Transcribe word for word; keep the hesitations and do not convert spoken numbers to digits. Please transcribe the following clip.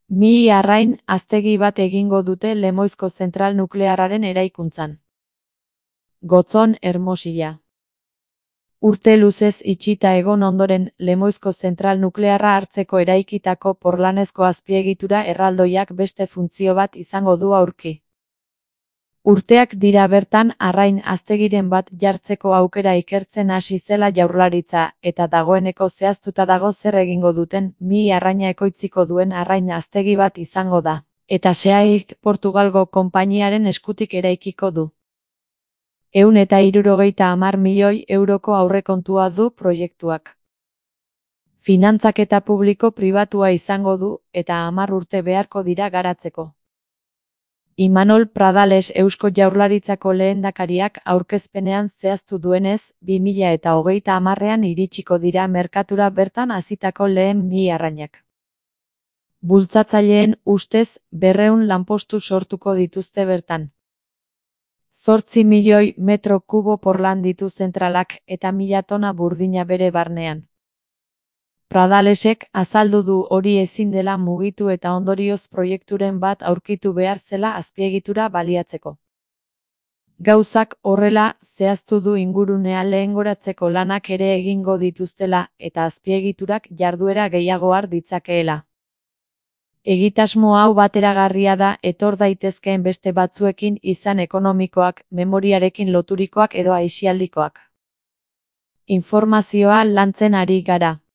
Mi arrain haztegi bat egingo dute Lemoizko zentral nuklearraren eraikuntzan. Gotzon Hermosilla. Urte luzez itxita egon ondoren, Lemoizko zentral nuklearra hartzeko eraikitako porlanezko azpiegitura erraldoiak beste funtzio bat izango du aurki. Urteak dira bertan arrain haztegiren bat jartzeko aukera ikertzen hasi zela Jaurlaritza, eta dagoeneko zehaztuta dago zer egingo duten. Mi arraina ekoitziko duen arrain haztegi bat izango da, eta Seaik Portugalgo konpainiaren eskutik eraikiko du. Ehun eta hirurogeita hamar milioi euroko aurrekontua du proiektuak. Finantzaketa publiko-pribatua izango du, eta hamar urte beharko dira garatzeko. Imanol Pradales Eusko Jaurlaritzako lehendakariak aurkezpenean zehaztu duenez, bi mila eta hogeita hamarrean iritsiko dira merkatura bertan hazitako lehen mi arrainak. Bultzatzaileen ustez, berrehun lanpostu sortuko dituzte bertan. Zortzi milioi metro kubo porlan ditu zentralak eta mila tona burdina bere barnean. Pradalesek azaldu du hori ezin dela mugitu eta ondorioz proiekturen bat aurkitu behar zela azpiegitura baliatzeko. Gauzak horrela, zehaztu du ingurunea lehengoratzeko lanak ere egingo dituztela eta azpiegiturak jarduera gehiago har ditzakeela. Egitasmo hau bateragarria da etor daitezkeen beste batzuekin izan ekonomikoak, memoriarekin loturikoak edo aisialdikoak. Informazioa lantzen ari gara.